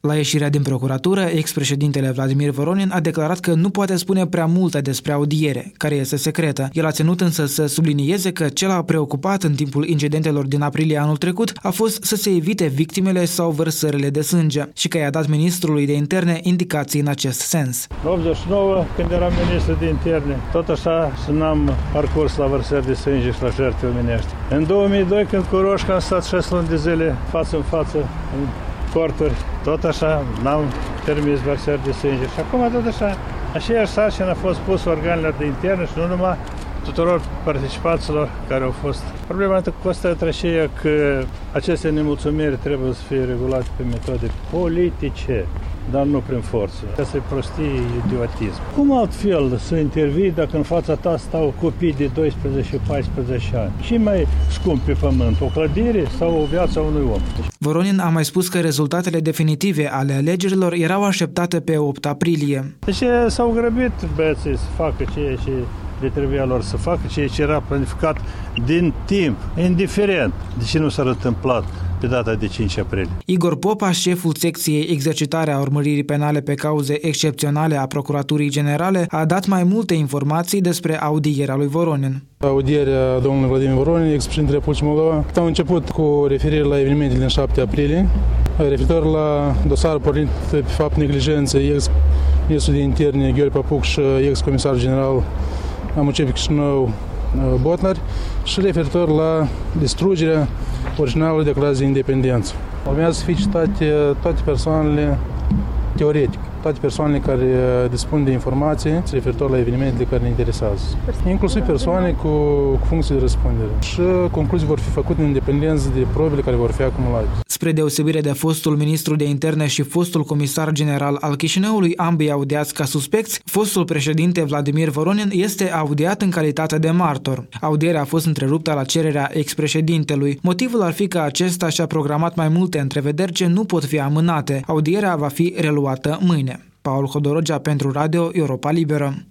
La ieșirea din procuratură, ex-președintele Vladimir Voronin a declarat că nu poate spune prea multe despre audiere, care este secretă. El a ținut însă să sublinieze că ce l-a preocupat în timpul incidentelor din aprilie anul trecut a fost să se evite victimele sau vărsările de sânge și că i-a dat ministrului de interne indicații în acest sens. În 89, când eram ministru de interne, tot așa n-am parcurs la vărsări de sânge și la jertfe omenești. În 2002, când cu Roșca am stat 6 luni de zile față în față în corturi, tot așa n-am permis vărsări de sânge. Și acum tot așa, aceeași sarcină a fost pusă organelor de interne și nu numai tuturor participanților care au fost. Problema constă aceea că aceste nemulțumiri trebuie să fie regulate pe metode politice, dar nu prin forță. Asta e prostie, idiotism. Cum altfel să intervii dacă în fața ta stau copii de 12-14 ani? Ce mai scump pe pământ, o clădire sau o viață a unui om? Voronin a mai spus că rezultatele definitive ale alegerilor erau așteptate pe 8 aprilie. Deci s-au grăbit băieții să facă ceea ce le trebuia lor să facă, ceea ce era planificat din timp, indiferent de ce nu s-a întâmplat pe data de 5 aprilie. Igor Popa, șeful secției exercitarea urmăririi penale pe cauze excepționale a Procuraturii Generale, a dat mai multe informații despre audierea lui Voronin. Audierea domnului Vladimir Voronin, ex-președintele Republicii Moldova, a început cu referire la evenimentele din 7 aprilie, referitor la dosarul pornit pe fapt neglijență ex-ministrul de interne Gheorghe Papuc și ex-comisar general a municipiului Chișinău Botnar și referitor la distrugerea originalului declarației de independență. Urmează să fie citate toate persoanele teoretic, toate persoanele care dispun de informații referitor la evenimentele care ne interesează, inclusiv persoane cu funcții de răspundere. Și concluzii vor fi făcute în independență de probele care vor fi acumulate. Spre deosebire de fostul ministru de interne și fostul comisar general al Chișinăului, ambii audiați ca suspecți, fostul președinte Vladimir Voronin este audiat în calitate de martor. Audierea a fost întreruptă la cererea ex-președintelui. Motivul ar fi că acesta și-a programat mai multe întrevederi ce nu pot fi amânate. Audierea va fi reluată mâine. Paul Hodorogea pentru Radio Europa Liberă.